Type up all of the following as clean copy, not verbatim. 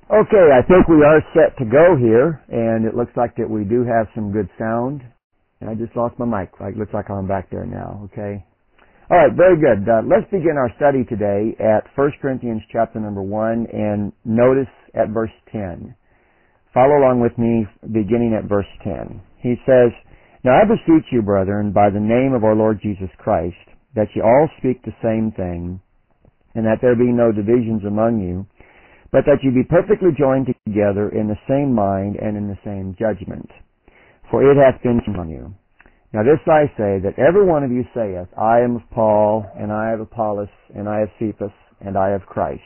Okay, I think we are set to go here, and it looks like that we do have some good sound. And I just lost my mic. It looks like I'm back there now, okay? All right, very good. Let's begin our study today at 1 Corinthians chapter number 1, and notice at verse 10. Follow along with me beginning at verse 10. He says, "Now I beseech you, brethren, by the name of our Lord Jesus Christ, that ye all speak the same thing, and that there be no divisions among you, but that ye be perfectly joined together in the same mind and in the same judgment. For it hath been among you. Now this I say, that every one of you saith, I am of Paul, and I of Apollos, and I of Cephas, and I of Christ.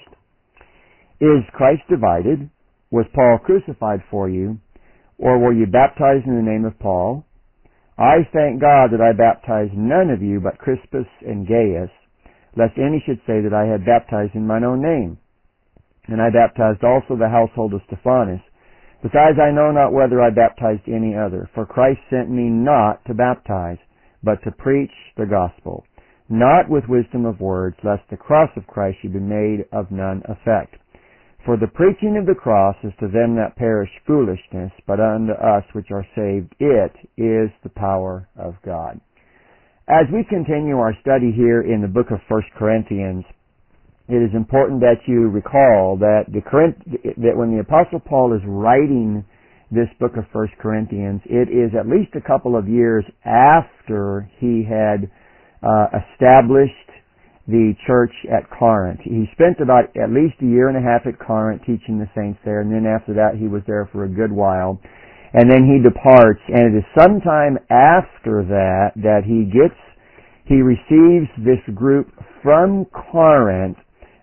Is Christ divided? Was Paul crucified for you? Or were you baptized in the name of Paul? I thank God that I baptized none of you but Crispus and Gaius, lest any should say that I had baptized in mine own name. And I baptized also the household of Stephanas. Besides, I know not whether I baptized any other. For Christ sent me not to baptize, but to preach the gospel, not with wisdom of words, lest the cross of Christ should be made of none effect. For the preaching of the cross is to them that perish foolishness, but unto us which are saved it is the power of God." As we continue our study here in the book of 1 Corinthians, it is important that you recall that when the Apostle Paul is writing this book of 1 Corinthians, it is at least a couple of years after he had established the church at Corinth. He spent about at least a year and a half at Corinth teaching the saints there, and then after that he was there for a good while. And then he departs, and it is sometime after that that he receives this group from Corinth.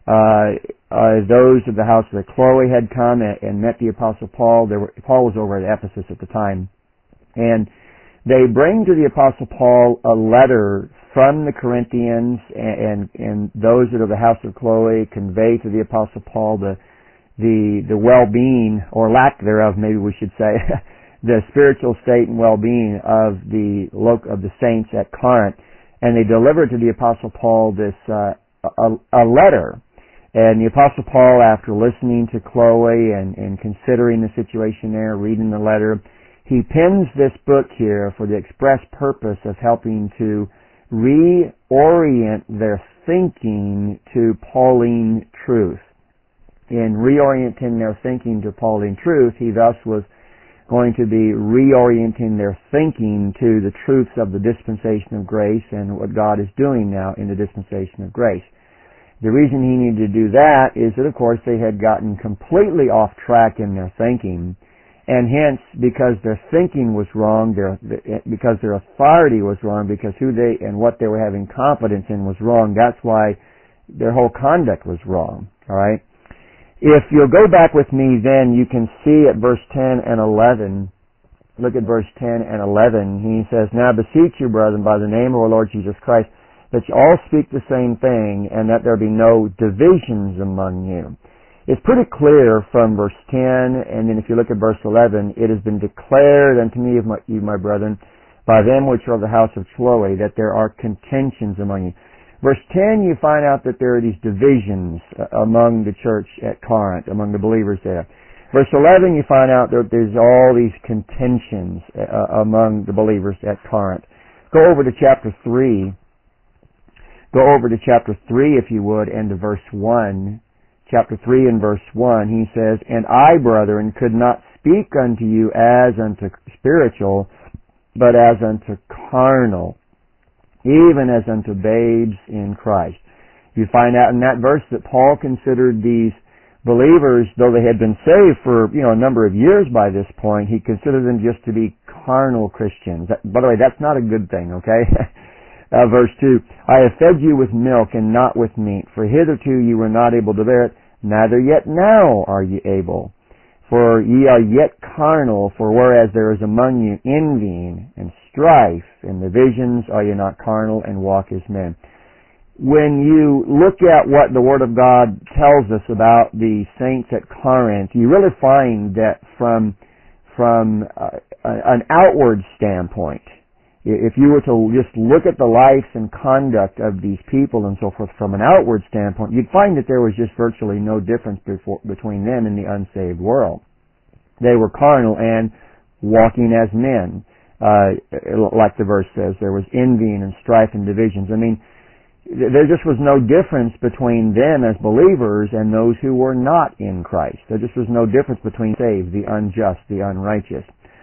Those of the house of Chloe had come and met the Apostle Paul. Paul was over at Ephesus at the time. And they bring to the Apostle Paul a letter from the Corinthians, and those that are the house of Chloe convey to the Apostle Paul the well-being, or lack thereof, maybe we should say, the spiritual state and well-being of the saints at Corinth. And they deliver to the Apostle Paul this a letter. And the Apostle Paul, after listening to Chloe and considering the situation there, reading the letter, he pens this book here for the express purpose of helping to reorient their thinking to Pauline truth. In reorienting their thinking to Pauline truth, he thus was going to be reorienting their thinking to the truths of the dispensation of grace and what God is doing now in the dispensation of grace. The reason he needed to do that is that, of course, they had gotten completely off track in their thinking, and hence, because their thinking was wrong, because their authority was wrong, because who they and what they were having confidence in was wrong, that's why their whole conduct was wrong. All right? If you'll go back with me, then you can see at verse 10 and 11. Look at verse 10 and 11. He says, "Now beseech you, brethren, by the name of our Lord Jesus Christ, that you all speak the same thing, and that there be no divisions among you." It's pretty clear from verse 10, and then if you look at verse 11, "It has been declared unto me of you, my brethren, by them which are of the house of Chloe, that there are contentions among you." Verse 10, you find out that there are these divisions among the church at Corinth, among the believers there. Verse 11, you find out that there's all these contentions among the believers at Corinth. Go over to chapter 3. Go over to chapter 3, if you would, and to verse 1. Chapter 3 and verse 1, he says, "And I, brethren, could not speak unto you as unto spiritual, but as unto carnal, even as unto babes in Christ." You find out in that verse that Paul considered these believers, though they had been saved for a number of years by this point, he considered them just to be carnal Christians. By the way, that's not a good thing, okay? Verse 2, "I have fed you with milk and not with meat, for hitherto you were not able to bear it, neither yet now are ye able. For ye are yet carnal, for whereas there is among you envying and strife and divisions, are ye not carnal and walk as men." When you look at what the Word of God tells us about the saints at Corinth, you really find that from an outward standpoint, If you were to just look at the lives and conduct of these people and so forth from an outward standpoint, you'd find that there was just virtually no difference between them and the unsaved world. They were carnal and walking as men. Like the verse says, there was envying and strife and divisions. I mean, there just was no difference between them as believers and those who were not in Christ. There just was no difference between the saved, the unjust, the unrighteous.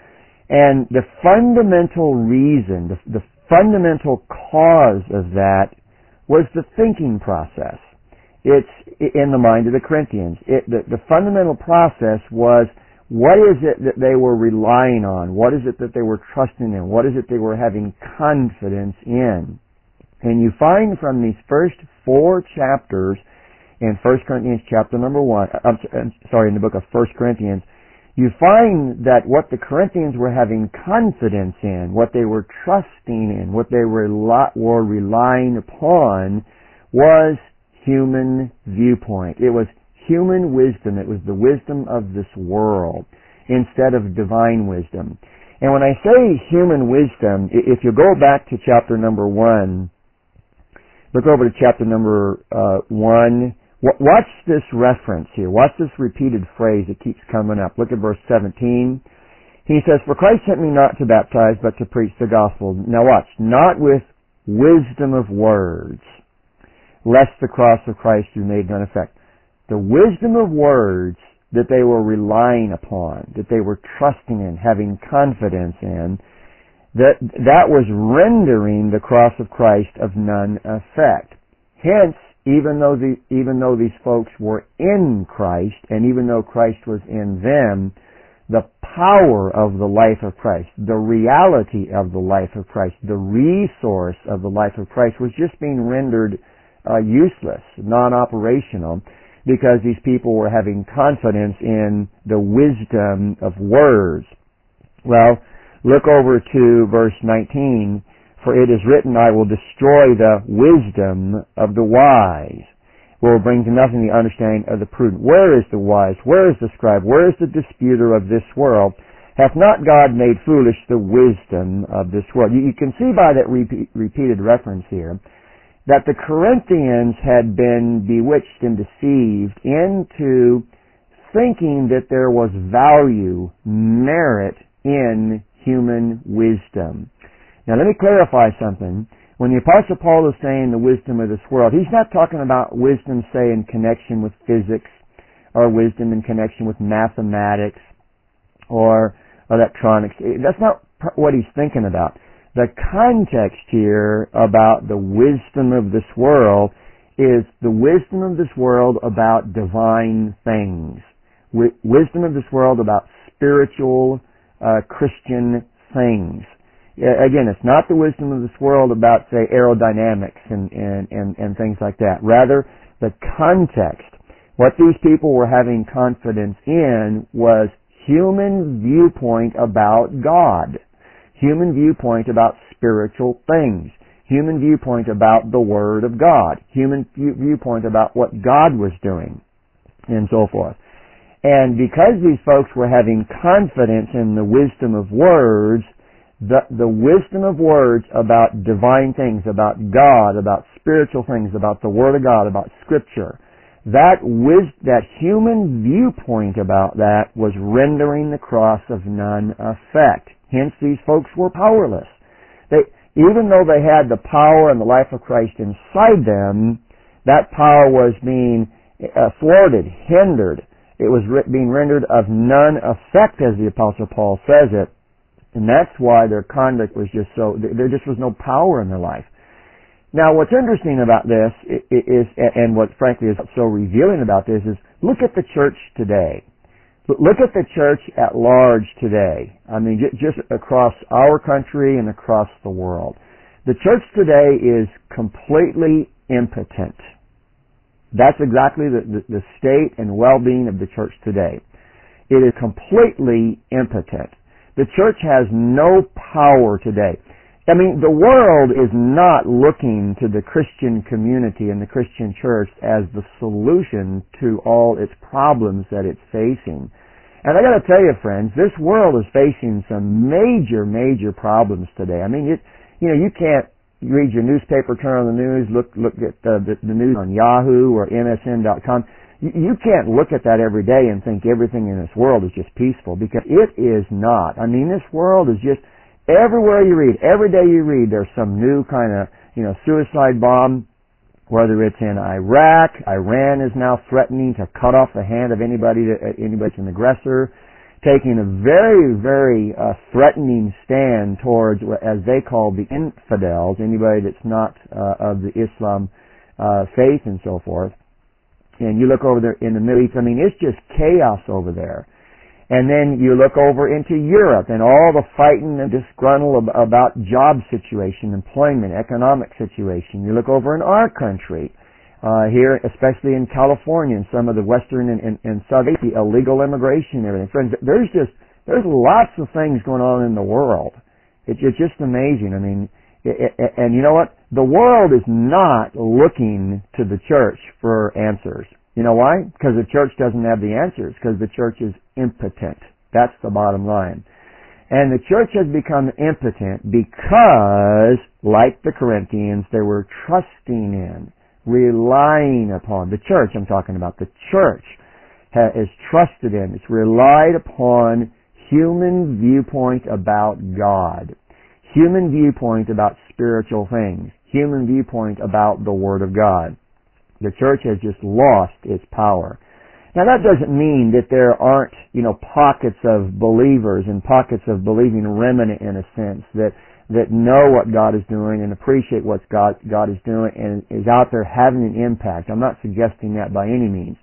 And the fundamental reason, the fundamental cause of that was the thinking process. It's in the mind of the Corinthians. The fundamental process was, what is it that they were relying on? What is it that they were trusting in? What is it they were having confidence in? And you find from these first 4 chapters in 1 Corinthians chapter number 1, in the book of 1 Corinthians, you find that what the Corinthians were having confidence in, what they were trusting in, what they were relying upon was human viewpoint. It was human wisdom. It was the wisdom of this world instead of divine wisdom. And when I say human wisdom, if you go back to chapter number 1, look over to chapter number 1, watch this reference here. Watch this repeated phrase that keeps coming up. Look at verse 17. He says, "For Christ sent me not to baptize, but to preach the gospel." Now watch. "Not with wisdom of words, lest the cross of Christ be made none effect." The wisdom of words that they were relying upon, that they were trusting in, having confidence in, that was rendering the cross of Christ of none effect. Hence, even though these folks were in Christ, and even though Christ was in them, the power of the life of Christ, the reality of the life of Christ, the resource of the life of Christ was just being rendered useless, non-operational, because these people were having confidence in the wisdom of words. Well, look over to verse 19. "For it is written, I will destroy the wisdom of the wise, will bring to nothing the understanding of the prudent." Where is the wise? Where is the scribe? Where is the disputer of this world? Hath not God made foolish the wisdom of this world? You can see by that repeated reference here that the Corinthians had been bewitched and deceived into thinking that there was value, merit in human wisdom. Now let me clarify something. When the Apostle Paul is saying the wisdom of this world, he's not talking about wisdom, say, in connection with physics, or wisdom in connection with mathematics, or electronics. That's not what he's thinking about. The context here about the wisdom of this world is the wisdom of this world about divine things. Wisdom of this world about spiritual Christian things. Again, it's not the wisdom of this world about, say, aerodynamics and things like that. Rather, the context. What these people were having confidence in was human viewpoint about God. Human viewpoint about spiritual things. Human viewpoint about the Word of God. Human viewpoint about what God was doing. And so forth. And because these folks were having confidence in the wisdom of words, the wisdom of words about divine things, about God, about spiritual things, about the Word of God, about Scripture, that human viewpoint about that was rendering the cross of none effect. Hence, these folks were powerless. Even though they had the power and the life of Christ inside them, that power was being thwarted, hindered. It was being rendered of none effect, as the Apostle Paul says it. And that's why their conduct was just so, there just was no power in their life. Now, what's interesting about this is, and what frankly is so revealing about this is, look at the church today. Look at the church at large today. I mean, just across our country and across the world. The church today is completely impotent. That's exactly the state and well-being of the church today. It is completely impotent. The church has no power today. I mean, the world is not looking to the Christian community and the Christian church as the solution to all its problems that it's facing. And I got to tell you, friends, this world is facing some major, major problems today. I mean, you can't read your newspaper, turn on the news, look at the news on Yahoo or MSN.com. You can't look at that every day and think everything in this world is just peaceful, because it is not. I mean, this world is just, everywhere you read, every day you read, there's some new kind of, suicide bomb, whether it's in Iraq. Iran is now threatening to cut off the hand of anybody that's an aggressor, taking a very, very threatening stand towards, as they call, the infidels, anybody that's not of the Islam faith and so forth. And you look over there in the Middle East, I mean, it's just chaos over there. And then you look over into Europe and all the fighting and disgruntled about job situation, employment, economic situation. You look over in our country, here, especially in California and some of the western and southern, illegal immigration and everything. Friends, there's lots of things going on in the world. It's just amazing. I mean, and you know what? The world is not looking to the church for answers. You know why? Because the church doesn't have the answers, because the church is impotent. That's the bottom line. And the church has become impotent because, like the Corinthians, they were trusting in, relying upon, the church I'm talking about, the church is trusted in, it's relied upon human viewpoint about God, human viewpoint about spiritual things, human viewpoint about the Word of God. The church has just lost its power. Now that doesn't mean that there aren't, pockets of believers and pockets of believing remnant in a sense that know what God is doing and appreciate what God is doing and is out there having an impact. I'm not suggesting that by any means.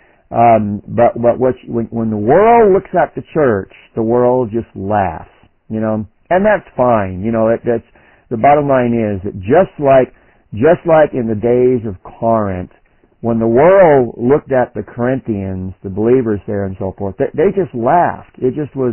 But when the world looks at the church, the world just laughs, and that's fine. That's the bottom line is that just like in the days of Corinth, when the world looked at the Corinthians, the believers there and so forth, they just laughed. It just was,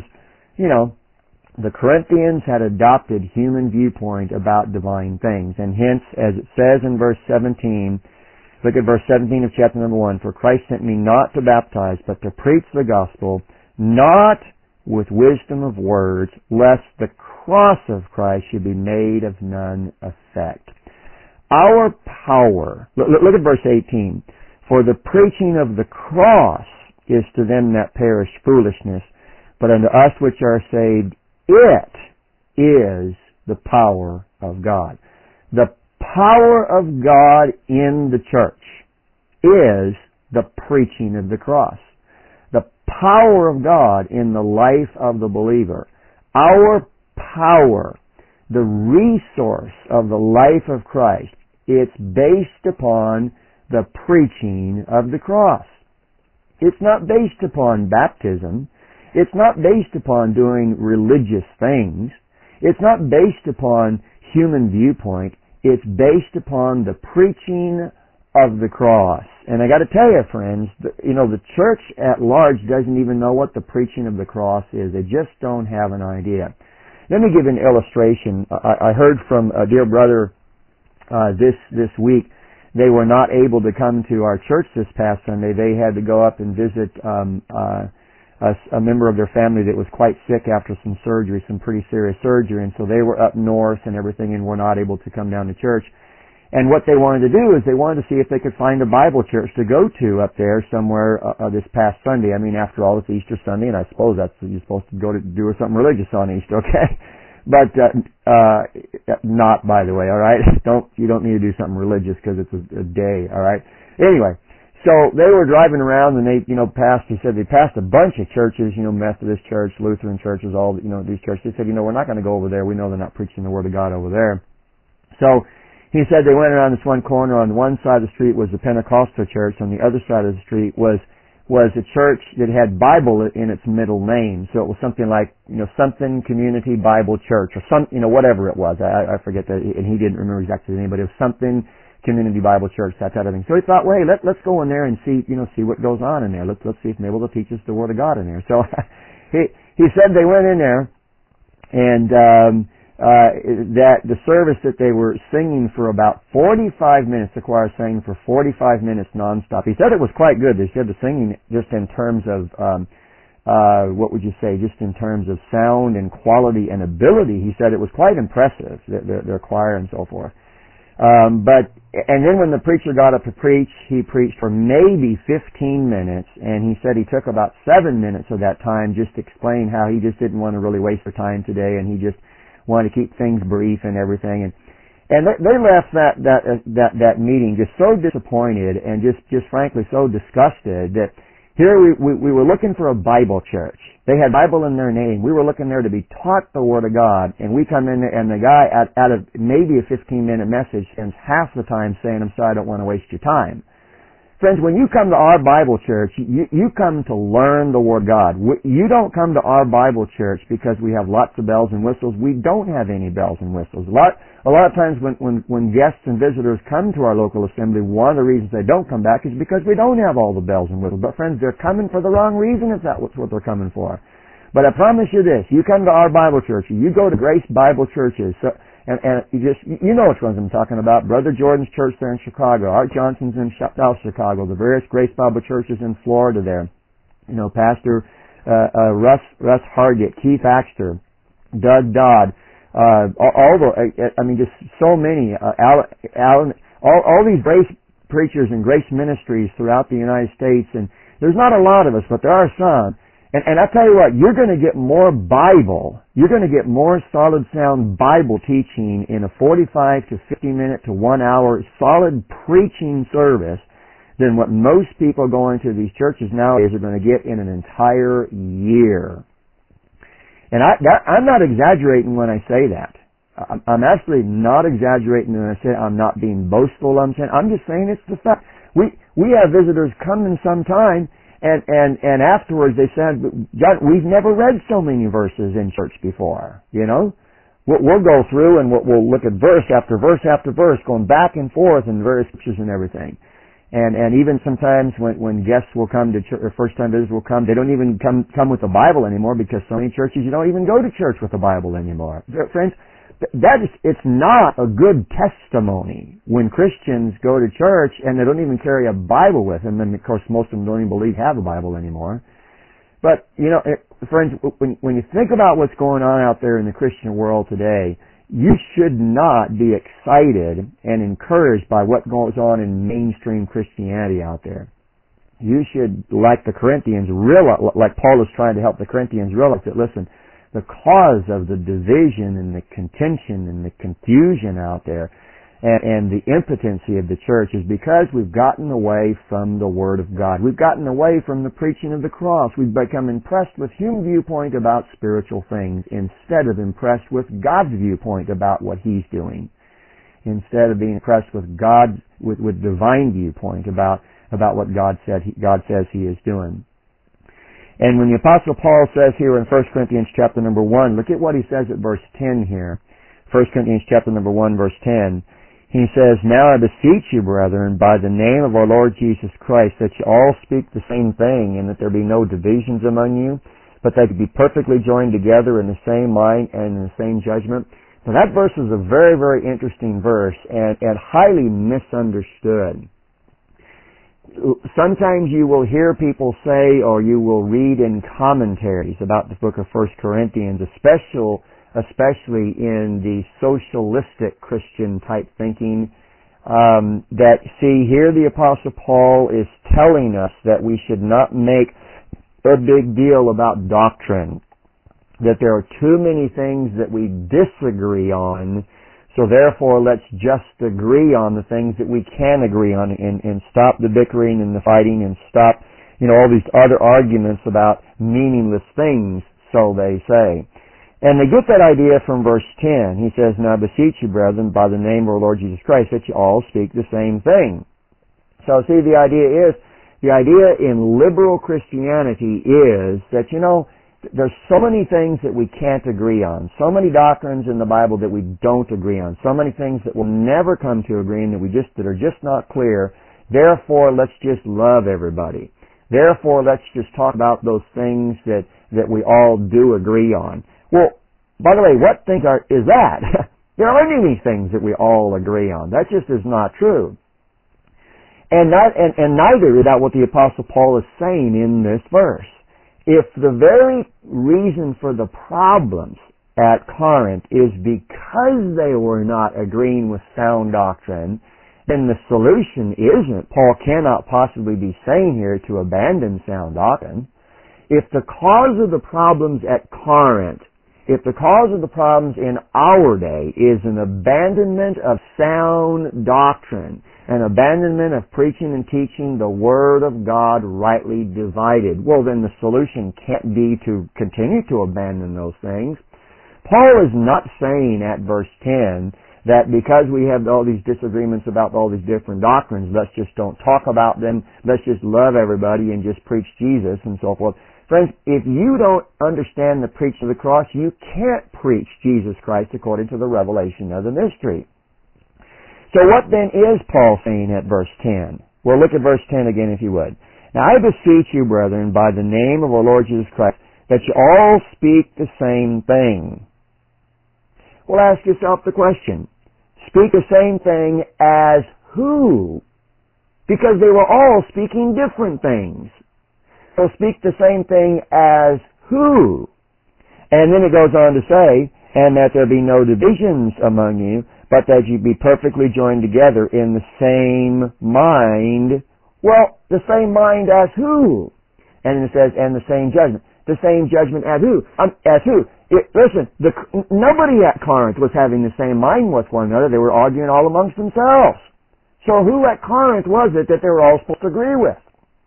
the Corinthians had adopted human viewpoint about divine things. And hence, as it says in verse 17, look at verse 17 of chapter number 1, for Christ sent me not to baptize, but to preach the gospel, not with wisdom of words, lest the cross of Christ should be made of none effect. Our power, look at verse 18, for the preaching of the cross is to them that perish foolishness, but unto us which are saved, it is the power of God. The power of God in the church is the preaching of the cross. The power of God in the life of the believer. Our power, the resource of the life of Christ, it's based upon the preaching of the cross. It's not based upon baptism. It's not based upon doing religious things. It's not based upon human viewpoint. It's based upon the preaching of the cross. And I got to tell you, friends, the church at large doesn't even know what the preaching of the cross is. They just don't have an idea. Let me give an illustration. I heard from a dear brother this week. They were not able to come to our church this past Sunday. They had to go up and visit a member of their family that was quite sick after some surgery, some pretty serious surgery, and so they were up north and everything and were not able to come down to church. And what they wanted to do is they wanted to see if they could find a Bible church to go to up there somewhere this past Sunday. I mean, after all, it's Easter Sunday, and I suppose that's you're supposed to go to do something religious on Easter, okay? But not, by the way, all right? You don't need to do something religious because it's a day, all right? Anyway, so they were driving around and they, he said they passed a bunch of churches, Methodist church, Lutheran churches, all, these churches. They said, we're not going to go over there. We know they're not preaching the Word of God over there. So he said they went around this one corner. On one side of the street was the Pentecostal church. On the other side of the street was a church that had Bible in its middle name. So it was something like, something Community Bible Church or whatever it was. I forget that, and he didn't remember exactly the name, but it was something Community Bible Church, that type of thing. So he thought, well, hey, let's go in there and see what goes on in there. Let's see if maybe they'll teach us the Word of God in there. So he said they went in there, and that the service that they were singing for about 45 minutes, the choir sang for 45 minutes nonstop. He said it was quite good. They said the singing, just in terms of what would you say, just in terms of sound and quality and ability, he said it was quite impressive, their choir and so forth. And then when the preacher got up to preach, he preached for maybe 15 minutes, and he said he took about 7 minutes of that time just to explain how he just didn't want to really waste their time today, and he just wanted to keep things brief and everything. And they left that meeting just so disappointed and just frankly so disgusted that here we were looking for a Bible church. They had Bible in their name. We were looking there to be taught the Word of God, and we come in there, and the guy out of maybe a 15-minute message spends half the time saying, "I'm sorry, I don't want to waste your time." Friends, when you come to our Bible church, you come to learn the Word of God. You don't come to our Bible church because we have lots of bells and whistles. We don't have any bells and whistles. A lot of times when guests and visitors come to our local assembly, one of the reasons they don't come back is because we don't have all the bells and whistles. But friends, they're coming for the wrong reason if that's what they're coming for. But I promise you this, you come to our Bible church, you go to Grace Bible churches, and you know which ones I'm talking about. Brother Jordan's church there in Chicago, Art Johnson's in South Chicago, the various Grace Bible churches in Florida there. You know, Pastor Russ Hargett, Keith Axter, Doug Dodd, just so many, Alan, all these grace preachers and grace ministries throughout the United States, and there's not a lot of us, but there are some. And I tell you what, you're going to get more Bible, you're going to get more solid sound Bible teaching in a 45 to 50 minute to 1 hour solid preaching service than what most people going to these churches nowadays are going to get in an entire year. And I'm not exaggerating when I say that. I'm actually not exaggerating when I say I'm not being boastful. I'm just saying it's the fact. We have visitors come in sometime, and afterwards they said, "John, we've never read so many verses in church before." You know, we'll go through and we'll look at verse after verse after verse, going back and forth in various scriptures and everything. And even sometimes when guests will come to church, or first-time visitors will come, they don't even come with the Bible anymore, because so many churches, you don't even go to church with the Bible anymore. Friends, it's not a good testimony when Christians go to church and they don't even carry a Bible with them. And of course, most of them don't even believe have a Bible anymore. But, you know, friends, when you think about what's going on out there in the Christian world today, you should not be excited and encouraged by what goes on in mainstream Christianity out there. You should, like the Corinthians, like Paul is trying to help the Corinthians realize that, listen, the cause of the division and the contention and the confusion out there and the impotency of the church is because we've gotten away from the Word of God. We've gotten away from the preaching of the cross. We've become impressed with human viewpoint about spiritual things instead of impressed with God's viewpoint about what He's doing. Instead of being impressed with God's, with divine viewpoint about what God says He is doing. And when the Apostle Paul says here in 1 Corinthians chapter number 1, look at what he says at verse 10 here. 1 Corinthians chapter number 1, verse 10. He says, "Now I beseech you, brethren, by the name of our Lord Jesus Christ, that you all speak the same thing, and that there be no divisions among you, but that you be perfectly joined together in the same mind and in the same judgment." Now that verse is a very, very interesting verse, and highly misunderstood. Sometimes you will hear people say, or you will read in commentaries about the book of 1 Corinthians, especially in the socialistic Christian type thinking, that see here the Apostle Paul is telling us that we should not make a big deal about doctrine, that there are too many things that we disagree on, so therefore let's just agree on the things that we can agree on and stop the bickering and the fighting and stop, all these other arguments about meaningless things, so they say. And they get that idea from verse 10. He says, "Now I beseech you, brethren, by the name of our Lord Jesus Christ, that you all speak the same thing." So see, the idea in liberal Christianity is that, there's so many things that we can't agree on. So many doctrines in the Bible that we don't agree on. So many things that we'll never come to agree on that are just not clear. Therefore, let's just love everybody. Therefore, let's just talk about those things that we all do agree on. Well, by the way, what things is that? There aren't any things that we all agree on. That just is not true. And neither is that what the Apostle Paul is saying in this verse. If the very reason for the problems at Corinth is because they were not agreeing with sound doctrine, then the solution isn't, Paul cannot possibly be saying here to abandon sound doctrine. If the cause of the problems at Corinth, if the cause of the problems in our day is an abandonment of sound doctrine, an abandonment of preaching and teaching the Word of God rightly divided, well then the solution can't be to continue to abandon those things. Paul is not saying at verse 10 that because we have all these disagreements about all these different doctrines, let's just don't talk about them, let's just love everybody and just preach Jesus and so forth. Friends, if you don't understand the preaching of the cross, you can't preach Jesus Christ according to the revelation of the mystery. So what then is Paul saying at verse 10? Well, look at verse 10 again if you would. Now I beseech you, brethren, by the name of our Lord Jesus Christ, that you all speak the same thing. Well, ask yourself the question, speak the same thing as who? Because they were all speaking different things. So speak the same thing as who? And then it goes on to say, and that there be no divisions among you, but that you be perfectly joined together in the same mind. Well, the same mind as who? And it says, and the same judgment. The same judgment as who? As who? Listen, nobody at Corinth was having the same mind with one another. They were arguing all amongst themselves. So who at Corinth was it that they were all supposed to agree with?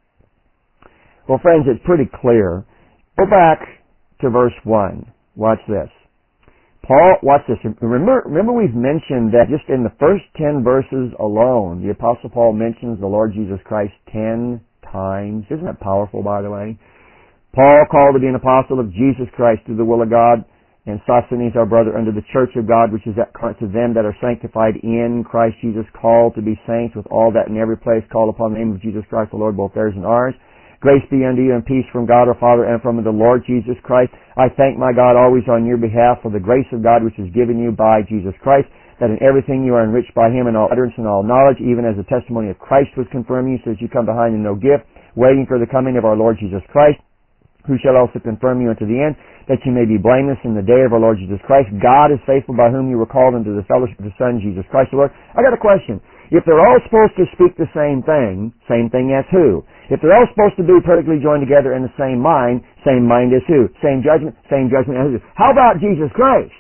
Well, friends, it's pretty clear. Go back to verse 1. Watch this. Paul, watch this. Remember we've mentioned that just in the first 10 verses alone, the Apostle Paul mentions the Lord Jesus Christ 10 times. Isn't that powerful, by the way? Paul, called to be an apostle of Jesus Christ through the will of God, and Sosthenes our brother under the church of God, which is at Corinth, to them that are sanctified in Christ Jesus, called to be saints, with all that in every place call upon the name of Jesus Christ the Lord, both theirs and ours. Grace be unto you and peace from God our Father and from the Lord Jesus Christ. I thank my God always on your behalf for the grace of God which is given you by Jesus Christ, that in everything you are enriched by him in all utterance and all knowledge, even as the testimony of Christ was confirmed you, so that you come behind in no gift, waiting for the coming of our Lord Jesus Christ, who shall also confirm you unto the end, that you may be blameless in the day of our Lord Jesus Christ. God is faithful, by whom you were called into the fellowship of the Son, Jesus Christ the Lord. I got a question. If they're all supposed to speak the same thing as who? If they're all supposed to be perfectly joined together in the same mind as who? Same judgment as who? How about Jesus Christ?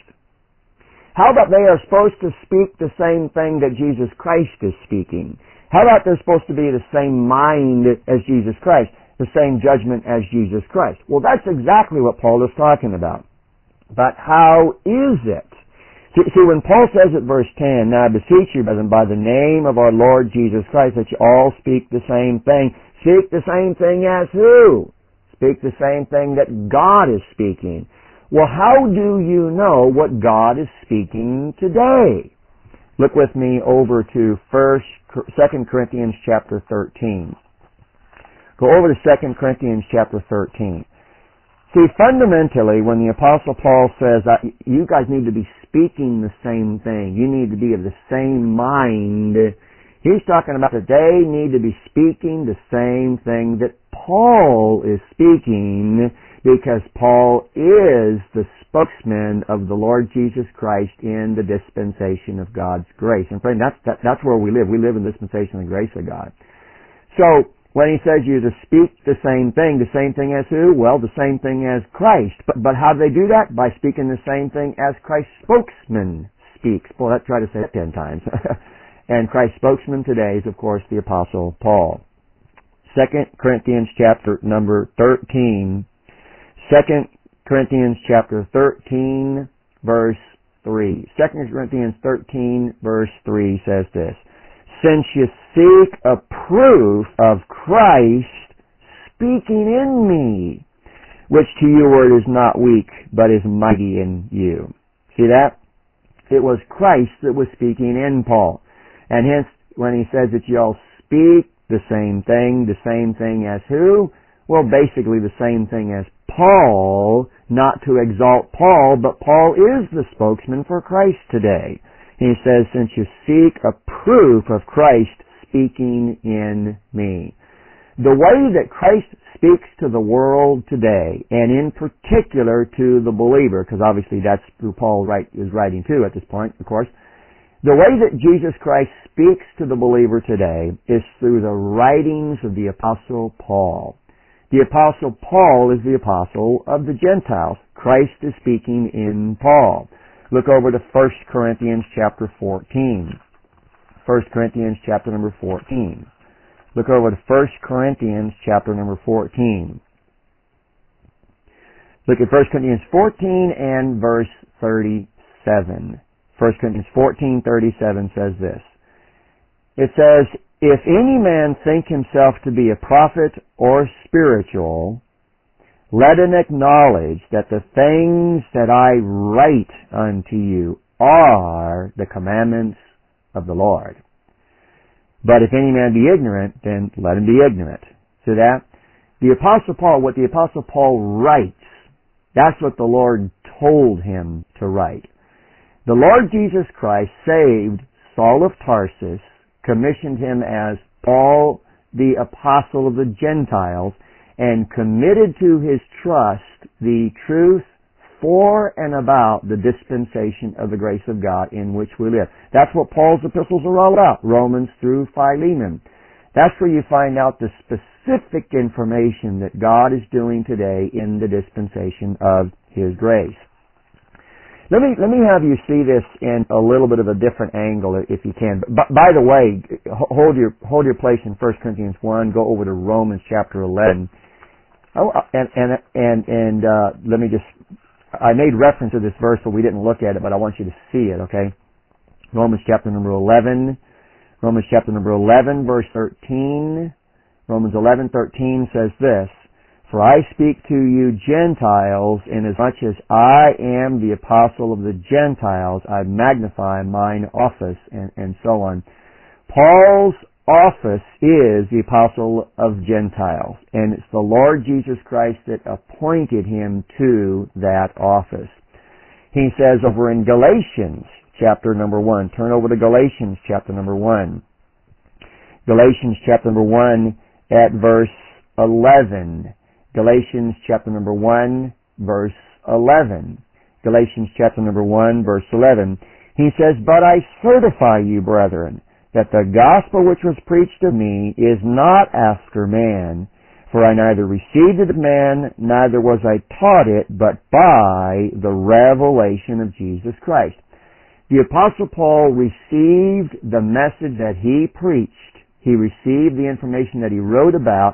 How about they are supposed to speak the same thing that Jesus Christ is speaking? How about they're supposed to be the same mind as Jesus Christ? The same judgment as Jesus Christ? Well, that's exactly what Paul is talking about. But how is it? See, when Paul says at verse 10, now I beseech you, brethren, by the name of our Lord Jesus Christ, that you all speak the same thing. Speak the same thing as who? Speak the same thing that God is speaking. Well, how do you know what God is speaking today? Look with me over to 2 Corinthians chapter 13. Go over to 2 Corinthians chapter 13. See, fundamentally, when the Apostle Paul says, you guys need to be speaking the same thing, you need to be of the same mind, he's talking about that they need to be speaking the same thing that Paul is speaking, because Paul is the spokesman of the Lord Jesus Christ in the dispensation of God's grace. And friend, that's where we live. We live in the dispensation of the grace of God. So, when he says you to speak the same thing as who? Well, the same thing as Christ. But how do they do that? By speaking the same thing as Christ's spokesman speaks. Boy, let's try to say it 10 times. And Christ's spokesman today is, of course, the Apostle Paul. 2 Corinthians chapter number 13. 2 Corinthians chapter 13, verse 3. 2 Corinthians 13, verse 3 says this. Since you seek a proof of Christ speaking in me, which to your word is not weak, but is mighty in you. See that? It was Christ that was speaking in Paul. And hence, when he says that you all speak the same thing as who? Well, basically the same thing as Paul, not to exalt Paul, but Paul is the spokesman for Christ today. He says, since you seek a proof of Christ speaking in me. The way that Christ speaks to the world today, and in particular to the believer, because obviously that's who Paul is writing to at this point, of course. The way that Jesus Christ speaks to the believer today is through the writings of the Apostle Paul. The Apostle Paul is the apostle of the Gentiles. Christ is speaking in Paul. Look over to 1 Corinthians chapter 14. 1 Corinthians chapter number 14. Look over to 1 Corinthians chapter number 14. Look at 1 Corinthians 14 and verse 37. 1 Corinthians 14:37 says this. It says, "If any man think himself to be a prophet or spiritual, let him acknowledge that the things that I write unto you are the commandments of the Lord. But if any man be ignorant, then let him be ignorant." See that? The Apostle Paul, what the Apostle Paul writes, that's what the Lord told him to write. The Lord Jesus Christ saved Saul of Tarsus, commissioned him as Paul, the apostle of the Gentiles, and committed to his trust the truth for and about the dispensation of the grace of God in which we live. That's what Paul's epistles are all about, Romans through Philemon. That's where you find out the specific information that God is doing today in the dispensation of His grace. Let me have you see this in a little bit of a different angle, if you can. But by the way, hold your place in 1 Corinthians 1. Go over to Romans chapter 11. Let me just. I made reference to this verse, so we didn't look at it, but I want you to see it. Okay, Romans chapter number 11. Romans chapter number 11, verse 13. Romans 11:13 says this. "For I speak to you Gentiles, inasmuch as I am the apostle of the Gentiles, I magnify mine office," and so on. Paul's office is the apostle of Gentiles, and it's the Lord Jesus Christ that appointed him to that office. He says over in Galatians chapter number 1, turn over to Galatians chapter number 1. Galatians chapter number 1 at verse 11. Galatians chapter number 1, verse 11. Galatians chapter number 1, verse 11. He says, "But I certify you, brethren, that the gospel which was preached of me is not after man. For I neither received it of man, neither was I taught it, but by the revelation of Jesus Christ." The Apostle Paul received the message that he preached. He received the information that he wrote about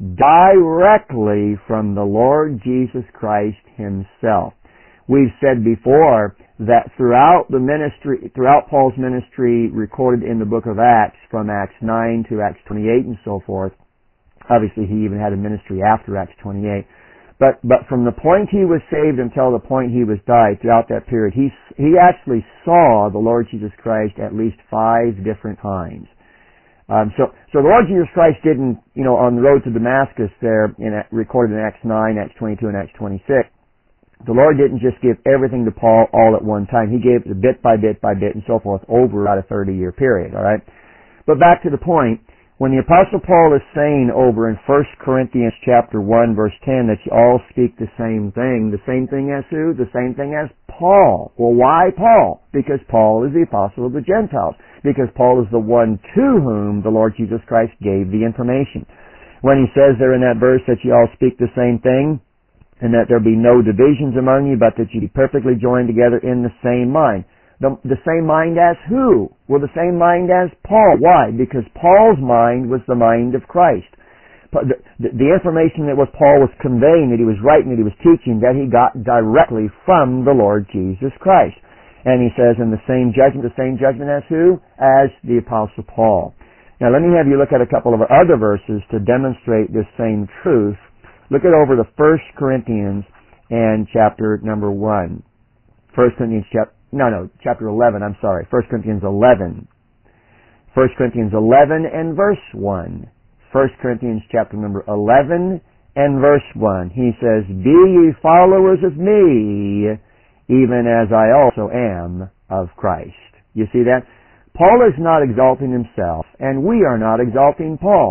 directly from the Lord Jesus Christ himself. We've said before that throughout Paul's ministry recorded in the book of Acts, from Acts 9 to Acts 28 and so forth, obviously he even had a ministry after Acts 28, but from the point he was saved until the point he was died, throughout that period, he actually saw the Lord Jesus Christ at least 5 different times. So the Lord Jesus Christ didn't, on the road to Damascus there, recorded in Acts 9, Acts 22, and Acts 26, the Lord didn't just give everything to Paul all at one time. He gave it bit by bit by bit and so forth over about a 30-year period, all right? But back to the point, when the Apostle Paul is saying over in 1 Corinthians chapter 1, verse 10, that you all speak the same thing as who? The same thing as Paul. Well, why Paul? Because Paul is the apostle of the Gentiles. Because Paul is the one to whom the Lord Jesus Christ gave the information. When he says there in that verse that you all speak the same thing, and that there be no divisions among you, but that you be perfectly joined together in the same mind. The same mind as who? Well, the same mind as Paul. Why? Because Paul's mind was the mind of Christ. The information that Paul was conveying, that he was writing, that he was teaching, that he got directly from the Lord Jesus Christ. And he says in the same judgment as who? As the Apostle Paul. Now let me have you look at a couple of other verses to demonstrate this same truth. Look at over to 1 Corinthians and chapter number 1. 1 Corinthians chapter 11, 1 Corinthians 11. 1 Corinthians 11 and verse 1. 1 Corinthians chapter number 11 and verse 1. He says, "Be ye followers of me, even as I also am of Christ." You see that? Paul is not exalting himself, and we are not exalting Paul.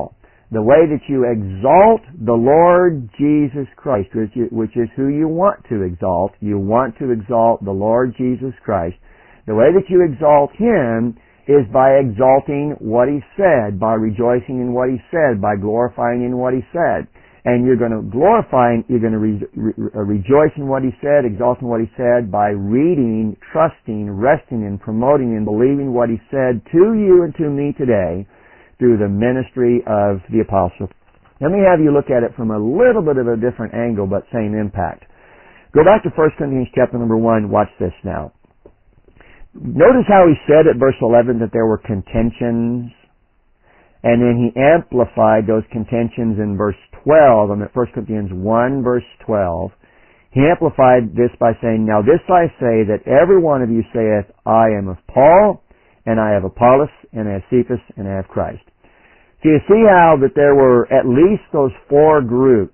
The way that you exalt the Lord Jesus Christ, which is who you want to exalt. You want to exalt the Lord Jesus Christ. The way that you exalt Him is by exalting what He said, by rejoicing in what He said, by glorifying in what He said. And you're going to glorify, you're going to rejoice in what He said, exalt in what He said, by reading, trusting, resting, and promoting and believing what He said to you and to me today through the ministry of the apostle. Let me have you look at it from a little bit of a different angle, but same impact. Go back to 1 Corinthians chapter number 1. Watch this now. Notice how he said at verse 11 that there were contentions, and then he amplified those contentions in verse 12, in 1 Corinthians 1 verse 12. He amplified this by saying, "Now this I say, that every one of you saith, I am of Paul, and I have Apollos, and I have Cephas, and I have Christ." So you see how that there were at least those four groups,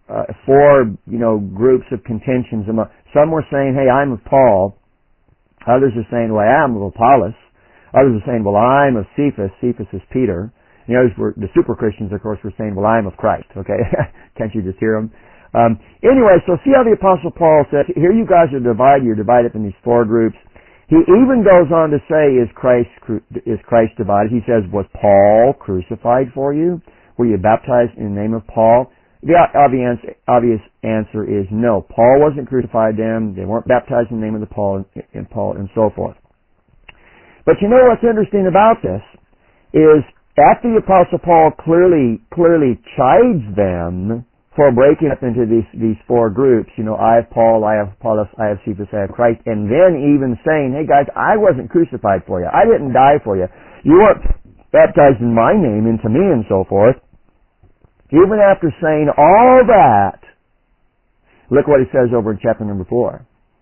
groups of contentions. Some were saying, "Hey, I'm of Paul." Others are saying, "Well, I am of Apollos." Others are saying, "Well, I'm of Cephas." Cephas is Peter. And the others were, the super Christians, of course, were saying, "Well, I'm of Christ." Okay, can't you just hear them? Anyway, so see how the Apostle Paul said, here you guys are divided. You're divided up in these four groups. He even goes on to say, is Christ divided? He says, "Was Paul crucified for you? Were you baptized in the name of Paul?" The obvious answer is no. Paul wasn't crucified them. They weren't baptized in the name of Paul and so forth. But you know what's interesting about this is after the Apostle Paul clearly chides them for breaking up into these four groups, I have Paul, I have Apollos, I have Cephas, I have Christ, and then even saying, "Hey guys, I wasn't crucified for you. I didn't die for you. You weren't baptized in my name into me," and so forth. Even after saying all that, look what he says over in chapter number 4.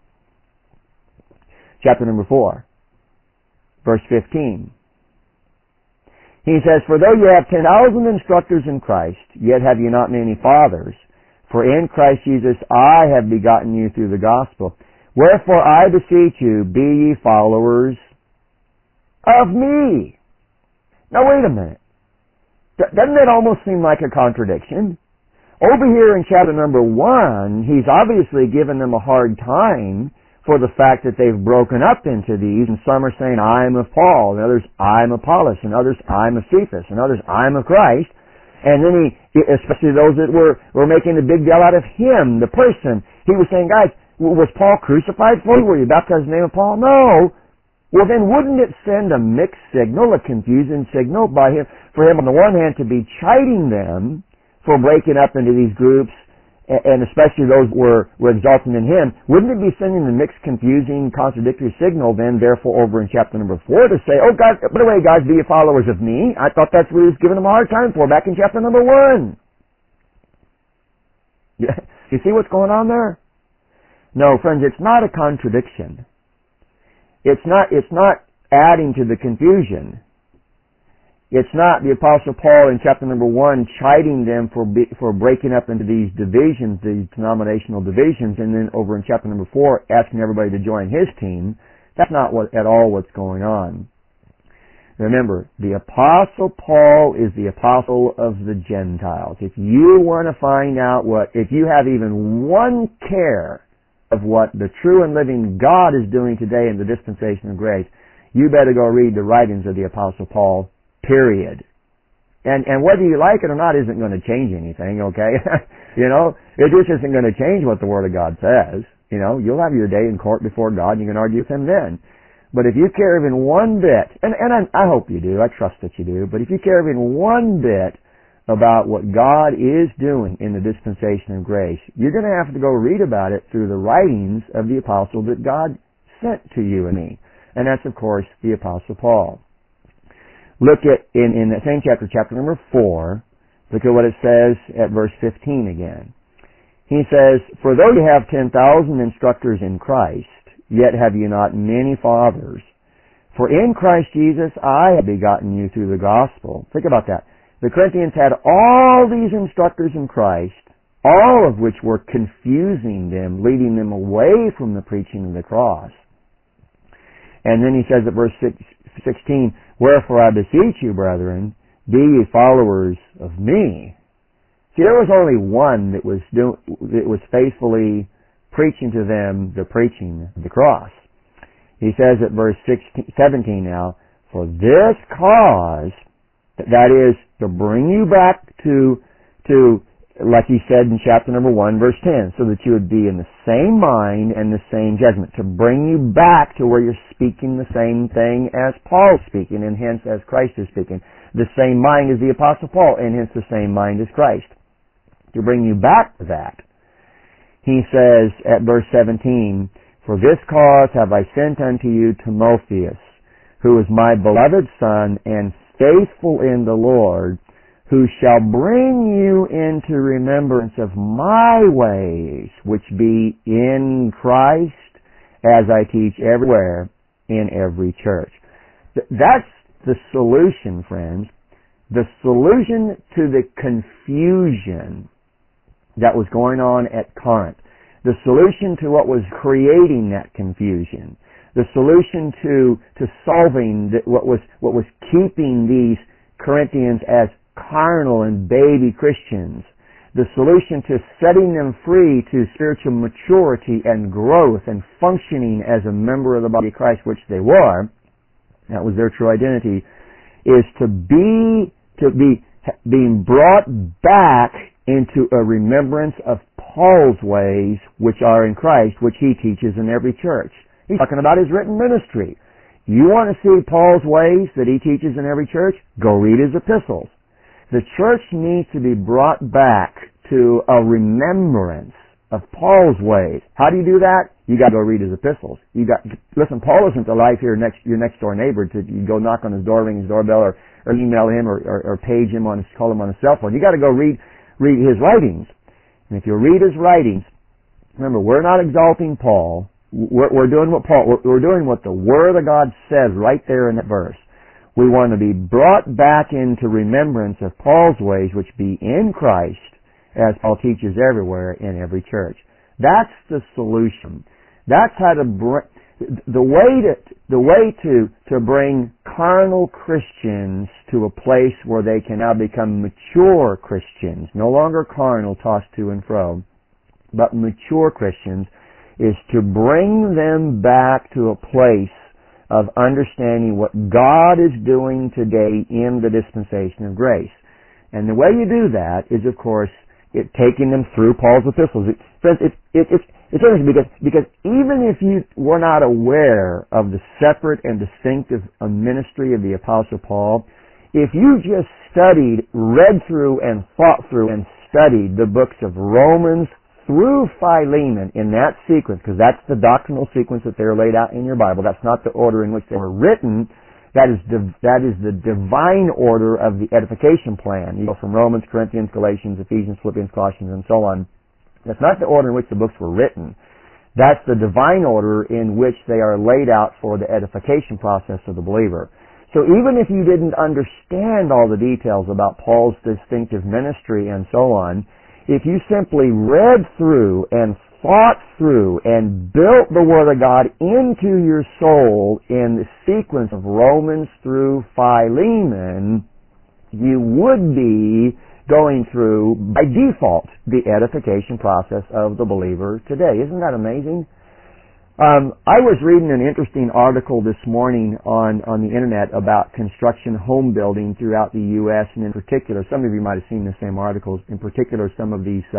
Chapter number 4, verse 15. He says, "For though you have 10,000 instructors in Christ, yet have you not many fathers. For in Christ Jesus I have begotten you through the gospel. Wherefore I beseech you, be ye followers of me." Now wait a minute. Doesn't that almost seem like a contradiction? Over here in chapter number 1, he's obviously given them a hard time for the fact that they've broken up into these, and some are saying, "I am of Paul," and others, "I am of Apollos," and others, "I am of Cephas," and others, "I am of Christ." And then he, especially those that were making a big deal out of him, the person, he was saying, "Guys, was Paul crucified for you? Were you baptized in the name of Paul?" No. Well, then wouldn't it send a mixed signal, a confusing signal for him on the one hand to be chiding them for breaking up into these groups, and especially those were exalting in him? Wouldn't it be sending a mixed, confusing, contradictory signal then, therefore, over in chapter number 4 to say, "Oh, God, by the way, guys, be followers of me"? I thought that's what he was giving them a hard time for back in chapter number 1. You see what's going on there? No, friends, it's not a contradiction. It's not adding to the confusion. It's not the Apostle Paul in chapter number 1 chiding them for breaking up into these divisions, these denominational divisions, and then over in chapter number 4 asking everybody to join his team. That's not at all what's going on. Remember, the Apostle Paul is the apostle of the Gentiles. If you want to find out if you have even one care of what the true and living God is doing today in the dispensation of grace, you better go read the writings of the Apostle Paul, period. And whether you like it or not isn't going to change anything, okay? It just isn't going to change what the Word of God says. You'll have your day in court before God, and you can argue with Him then. But if you care even one bit, and I hope you do, I trust that you do, but if you care even one bit about what God is doing in the dispensation of grace, you're going to have to go read about it through the writings of the apostle that God sent to you and me. And that's, of course, the Apostle Paul. Look at, in that same chapter number 4, look at what it says at verse 15 again. He says, "For though you have 10,000 instructors in Christ, yet have you not many fathers. For in Christ Jesus I have begotten you through the gospel." Think about that. The Corinthians had all these instructors in Christ, all of which were confusing them, leading them away from the preaching of the cross. And then he says at verse 16, "Wherefore I beseech you, brethren, be ye followers of me. See, there was only one that was faithfully preaching to them the preaching of the cross. He says at verse 17 now, for this cause, that is, to bring you back to, like he said in chapter number 1, verse 10, so that you would be in the same mind and the same judgment, to bring you back to where you're speaking the same thing as Paul's speaking, and hence as Christ is speaking. The same mind as the Apostle Paul, and hence the same mind as Christ. To bring you back to that, he says at verse 17, for this cause have I sent unto you Timotheus, who is my beloved son and faithful in the Lord, who shall bring you into remembrance of my ways, which be in Christ, as I teach everywhere in every church. That's the solution, friends. The solution to the confusion that was going on at Corinth. The solution to what was creating that confusion. The solution to solving what was keeping these Corinthians as carnal and baby Christians. The solution to setting them free to spiritual maturity and growth and functioning as a member of the body of Christ, which they were, that was their true identity, is to be being brought back into a remembrance of Paul's ways, which are in Christ, which he teaches in every church. He's talking about his written ministry. You want to see Paul's ways that he teaches in every church? Go read his epistles. The church needs to be brought back to a remembrance of Paul's ways. How do you do that? You got to go read his epistles. Listen, Paul isn't alive here your next door neighbor to you go knock on his door, ring his doorbell, or email him or page him call him on his cell phone. You got to go read his writings. And if you read his writings, remember, we're not exalting Paul. We're doing what we're doing what the Word of God says right there in that verse. We want to be brought back into remembrance of Paul's ways, which be in Christ, as Paul teaches everywhere in every church. That's the solution. That's how to bring the way to bring carnal Christians to a place where they can now become mature Christians, no longer carnal, tossed to and fro, but mature Christians, is to bring them back to a place of understanding what God is doing today in the dispensation of grace. And the way you do that is, of course, taking them through Paul's epistles. It's interesting because even if you were not aware of the separate and distinctive ministry of the Apostle Paul, if you just read through and thought through and studied the books of Romans through Philemon in that sequence, because that's the doctrinal sequence that they're laid out in your Bible. That's not the order in which they were written. That is the divine order of the edification plan. You go from Romans, Corinthians, Galatians, Ephesians, Philippians, Colossians, and so on. That's not the order in which the books were written. That's the divine order in which they are laid out for the edification process of the believer. So even if you didn't understand all the details about Paul's distinctive ministry and so on, if you simply read through and thought through and built the Word of God into your soul in the sequence of Romans through Philemon, you would be going through, by default, the edification process of the believer today. Isn't that amazing? I was reading an interesting article this morning on the internet about construction home building throughout the U.S. and in particular, some of you might have seen the same articles, in particular some of these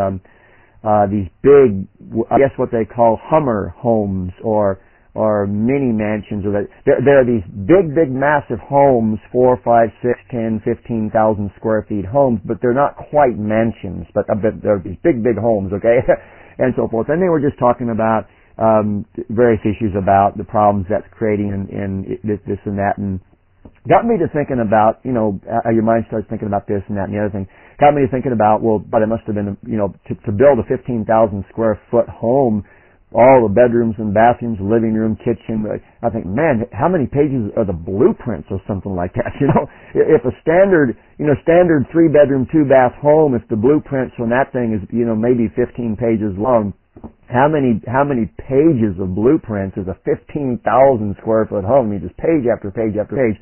big, I guess what they call Hummer homes or mini mansions. There are these big, massive homes, 4, 5, 6, 10, 15,000 square feet homes, but they're not quite mansions, but they're these big homes, okay, and so forth. And they were just talking about various issues about the problems that's creating in this and that, and got me to thinking about, your mind starts thinking about this and that and the other thing. Got me to thinking about, but it must have been, to build a 15,000 square foot home, all the bedrooms and bathrooms, living room, kitchen. I think, man, how many pages are the blueprints or something like that? If a standard 3-bedroom, 2-bath home, if the blueprints on that thing is, maybe 15 pages long, how many pages of blueprints is a 15,000 square foot home? I mean, just page after page after page.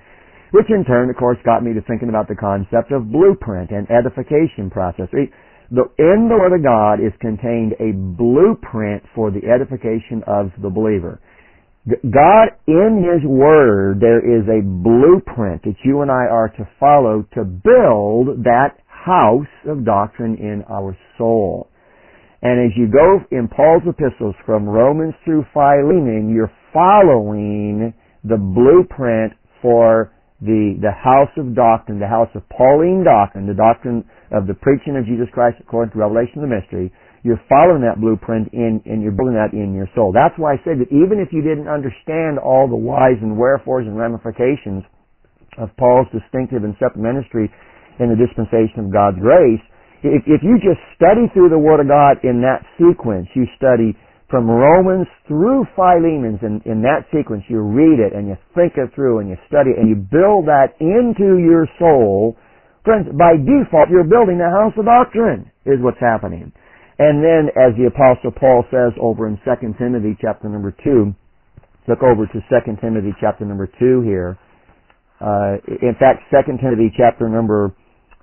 which in turn, of course, got me to thinking about the concept of blueprint and edification process. In the Word of God is contained a blueprint for the edification of the believer. God, in His Word, there is a blueprint that you and I are to follow to build that house of doctrine in our soul. And as you go in Paul's epistles from Romans through Philemon, you're following the blueprint for the house of doctrine, the house of Pauline doctrine, the doctrine of the preaching of Jesus Christ according to revelation of the mystery. You're following that blueprint and you're building that in your soul. That's why I said that even if you didn't understand all the whys and wherefores and ramifications of Paul's distinctive and separate ministry in the dispensation of God's grace, if you just study through the Word of God in that sequence, you study from Romans through Philemon, in that sequence, you read it and you think it through and you study it and you build that into your soul. Friends, by default, you're building the house of doctrine, is what's happening. And then, as the Apostle Paul says over in 2 Timothy chapter number 2, look over to 2 Timothy chapter number 2 here. In fact, 2 Timothy chapter number,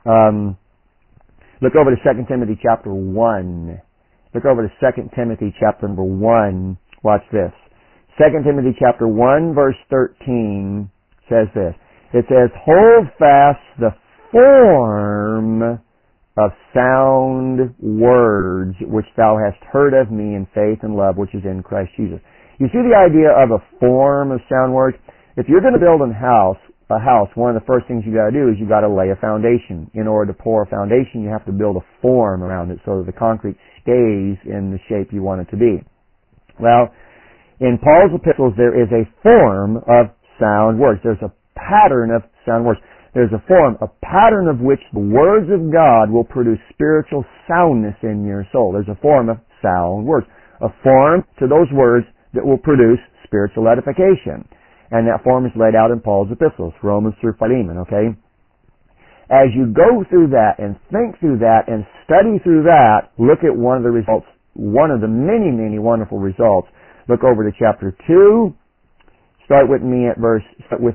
look over to 2 Timothy chapter 1. Look over to 2 Timothy chapter number 1. Watch this. 2 Timothy chapter 1 verse 13 says this. It says, hold fast the form of sound words which thou hast heard of me in faith and love which is in Christ Jesus. You see the idea of a form of sound words? If you're going to build a house, one of the first things you got to do is you got to lay a foundation. In order to pour a foundation, you have to build a form around it so that the concrete stays in the shape you want it to be. Well, in Paul's epistles, there is a form of sound words. There's a pattern of sound words. There's a form, a pattern of which the words of God will produce spiritual soundness in your soul. There's a form of sound words. A form to those words that will produce spiritual edification. And that form is laid out in Paul's epistles, Romans through Philemon, okay? As you go through that and think through that and study through that, look at one of the results, one of the many, many wonderful results. Look over to chapter 2. Start with me at verse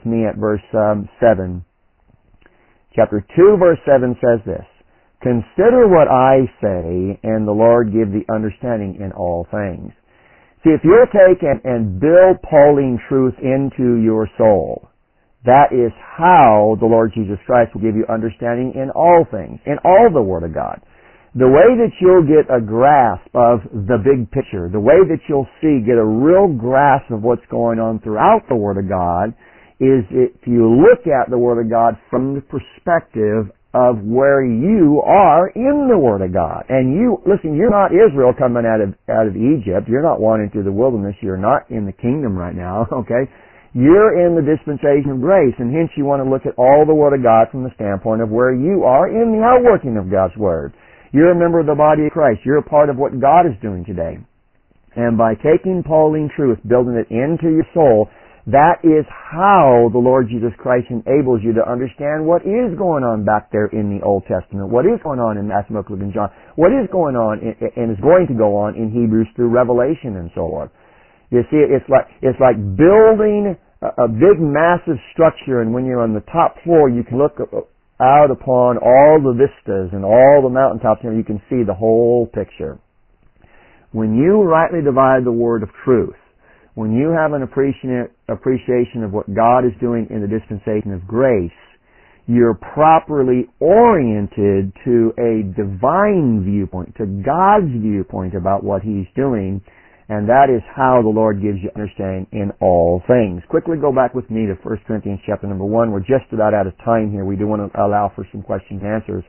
7. Chapter 2, verse 7 says this, consider what I say, and the Lord give thee understanding in all things. See, if you'll take and build Pauline truth into your soul, that is how the Lord Jesus Christ will give you understanding in all things, in all the Word of God. The way that you'll get a grasp of the big picture, the way that you'll get a real grasp of what's going on throughout the Word of God, is if you look at the Word of God from the perspective of where you are in the Word of God. And you're not Israel coming out of Egypt. You're not wandering through the wilderness. You're not in the kingdom right now, okay? You're in the dispensation of grace, and hence you want to look at all the Word of God from the standpoint of where you are in the outworking of God's Word. You're a member of the body of Christ. You're a part of what God is doing today. And by taking Pauline truth, building it into your soul, that is how the Lord Jesus Christ enables you to understand what is going on back there in the Old Testament, what is going on in Matthew, Mark, Luke, and John, what is going on and is going to go on in Hebrews through Revelation and so on. You see, it's like building a big, massive structure, and when you're on the top floor, you can look out upon all the vistas and all the mountaintops, and you can see the whole picture. When you rightly divide the word of truth, when you have an appreciation of what God is doing in the dispensation of grace, you're properly oriented to a divine viewpoint, to God's viewpoint about what He's doing, and that is how the Lord gives you understanding in all things. Quickly go back with me to 1 Corinthians chapter number 1. We're just about out of time here. We do want to allow for some questions and answers.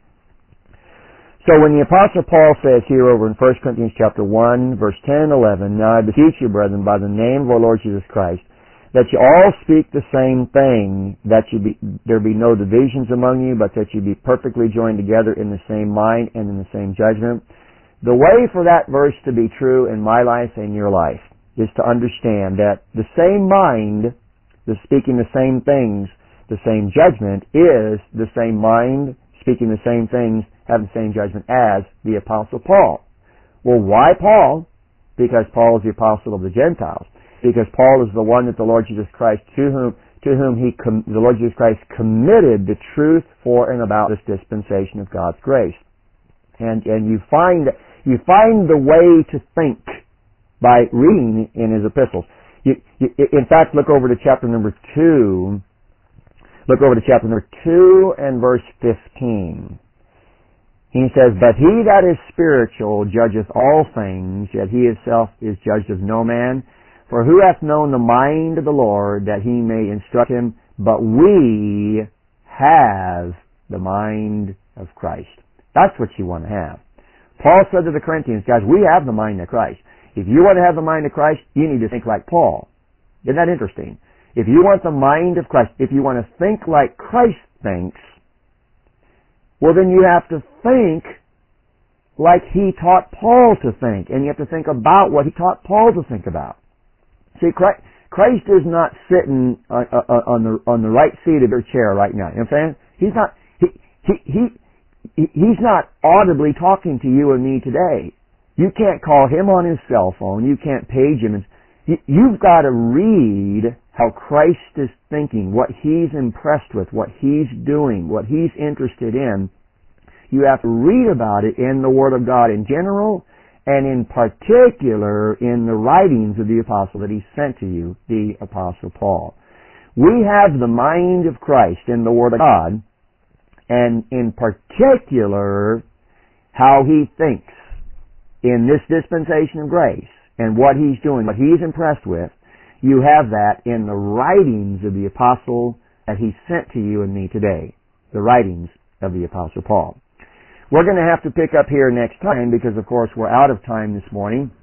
So when the Apostle Paul says here over in 1 Corinthians chapter 1, verse 10 and 11, now I beseech you, brethren, by the name of our Lord Jesus Christ, that you all speak the same thing, that there be no divisions among you, but that you be perfectly joined together in the same mind and in the same judgment. The way for that verse to be true in my life and your life is to understand that the same mind, the speaking the same things, the same judgment, is the same mind, speaking the same things, having the same judgment as the Apostle Paul. Well, why Paul? Because Paul is the apostle of the Gentiles. Because Paul is the one that the Lord Jesus Christ, to to whom the Lord Jesus Christ committed the truth for and about this dispensation of God's grace. And you find the way to think by reading in his epistles. In fact, look over to chapter number 2. Look over to chapter number 2 and verse 15. He says, "But he that is spiritual judgeth all things, yet he himself is judged of no man. For who hath known the mind of the Lord, that he may instruct him? But we have the mind of Christ." That's what you want to have. Paul said to the Corinthians, guys, we have the mind of Christ. If you want to have the mind of Christ, you need to think like Paul. Isn't that interesting? If you want the mind of Christ, if you want to think like Christ thinks, well, then you have to think like he taught Paul to think, and you have to think about what he taught Paul to think about. See, Christ is not sitting on the right seat of your chair right now. You know what I'm saying? He's not audibly talking to you and me today. You can't call him on his cell phone. You can't page him. You've got to read how Christ is thinking, what he's impressed with, what he's doing, what he's interested in. You have to read about it in the Word of God in general, and in particular in the writings of the apostle that he sent to you, the Apostle Paul. We have the mind of Christ in the Word of God, and in particular how he thinks in this dispensation of grace and what he's doing, what he's impressed with. You have that in the writings of the apostle that he sent to you and me today, the writings of the Apostle Paul. We're going to have to pick up here next time because, of course, we're out of time this morning.